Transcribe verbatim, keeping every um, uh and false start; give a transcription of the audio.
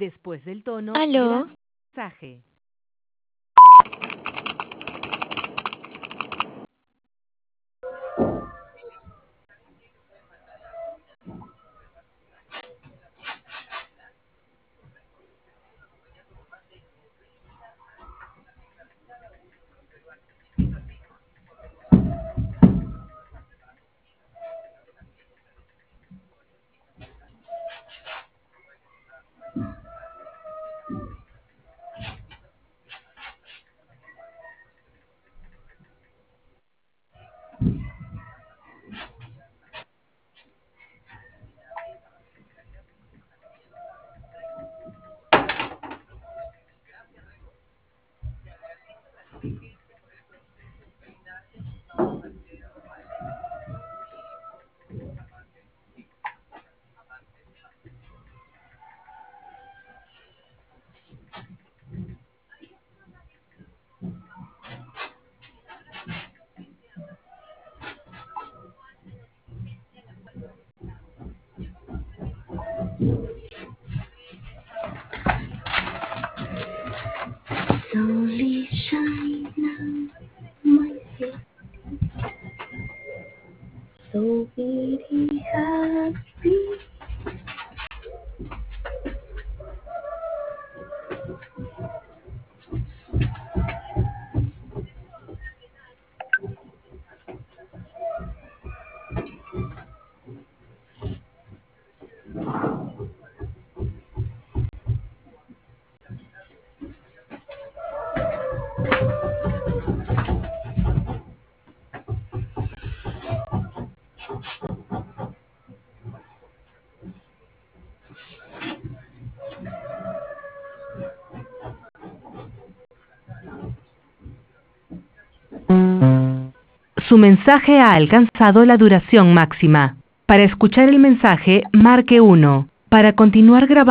Después del tono, ¿Aló? graba el mensaje. Slowly shine on my city, so very happy. Su mensaje ha alcanzado la duración máxima. Para escuchar el mensaje, marque uno. Para continuar grabando,